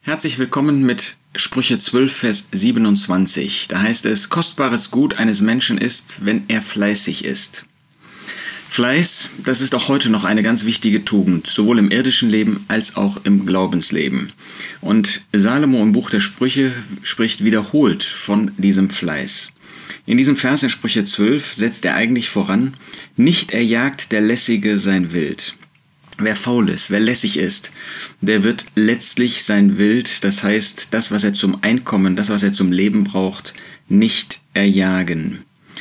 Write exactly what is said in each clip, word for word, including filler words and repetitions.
Herzlich willkommen mit Sprüche zwölf, Vers siebenundzwanzig. Da heißt es, kostbares Gut eines Menschen ist, wenn er fleißig ist. Fleiß, das ist auch heute noch eine ganz wichtige Tugend, sowohl im irdischen Leben als auch im Glaubensleben. Und Salomo im Buch der Sprüche spricht wiederholt von diesem Fleiß. In diesem Vers in Sprüche zwölf setzt er eigentlich voran, nicht erjagt der Lässige sein Wild. Wer faul ist, wer lässig ist, der wird letztlich sein Wild, das heißt, das, was er zum Einkommen, das, was er zum Leben braucht, nicht erjagen.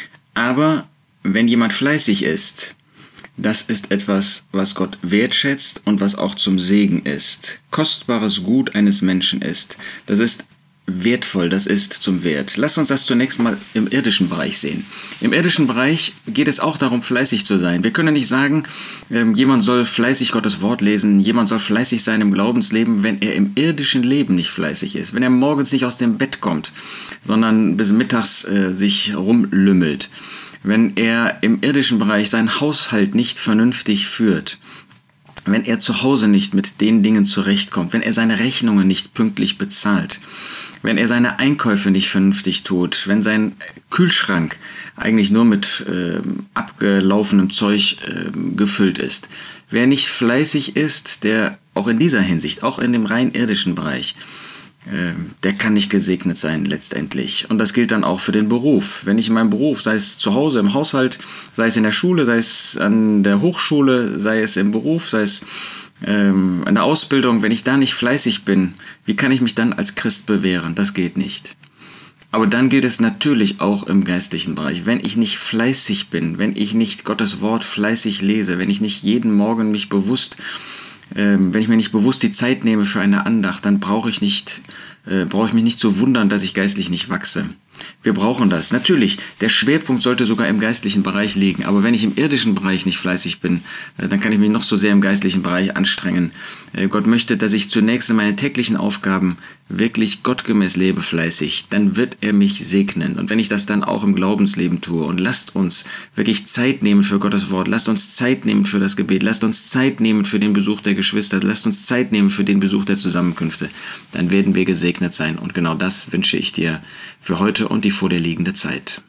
Aber wenn jemand fleißig ist, das ist etwas, was Gott wertschätzt und was auch zum Segen ist. Kostbares Gut eines Menschen ist. Das ist wertvoll, das ist zum Wert. Lass uns das zunächst mal im irdischen Bereich sehen. Im irdischen Bereich geht es auch darum, fleißig zu sein. Wir können nicht sagen, ähm, jemand soll fleißig Gottes Wort lesen, jemand soll fleißig sein im Glaubensleben, wenn er im irdischen Leben nicht fleißig ist, wenn er morgens nicht aus dem Bett kommt, sondern bis mittags äh, sich rumlümmelt, wenn er im irdischen Bereich seinen Haushalt nicht vernünftig führt, wenn er zu Hause nicht mit den Dingen zurechtkommt, wenn er seine Rechnungen nicht pünktlich bezahlt, wenn er seine Einkäufe nicht vernünftig tut, wenn sein Kühlschrank eigentlich nur mit äh, abgelaufenem Zeug äh, gefüllt ist. Wer nicht fleißig ist, der auch in dieser Hinsicht, auch in dem rein irdischen Bereich, äh, der kann nicht gesegnet sein letztendlich. Und das gilt dann auch für den Beruf. Wenn ich in meinem Beruf, sei es zu Hause, im Haushalt, sei es in der Schule, sei es an der Hochschule, sei es im Beruf, sei es Ähm, in der Ausbildung, wenn ich da nicht fleißig bin, wie kann ich mich dann als Christ bewähren? Das geht nicht. Aber dann gilt es natürlich auch im geistlichen Bereich. Wenn ich nicht fleißig bin, wenn ich nicht Gottes Wort fleißig lese, wenn ich nicht jeden Morgen mich bewusst, ähm, wenn ich mir nicht bewusst die Zeit nehme für eine Andacht, dann brauche ich nicht, äh, brauche ich mich nicht zu wundern, dass ich geistlich nicht wachse. Wir brauchen das. Natürlich, der Schwerpunkt sollte sogar im geistlichen Bereich liegen. Aber wenn ich im irdischen Bereich nicht fleißig bin, dann kann ich mich noch so sehr im geistlichen Bereich anstrengen. Gott möchte, dass ich zunächst in meinen täglichen Aufgaben wirklich gottgemäß lebe, fleißig. Dann wird er mich segnen. Und wenn ich das dann auch im Glaubensleben tue, und lasst uns wirklich Zeit nehmen für Gottes Wort, lasst uns Zeit nehmen für das Gebet, lasst uns Zeit nehmen für den Besuch der Geschwister, lasst uns Zeit nehmen für den Besuch der Zusammenkünfte, dann werden wir gesegnet sein. Und genau das wünsche ich dir für heute und die vor dir liegende Zeit.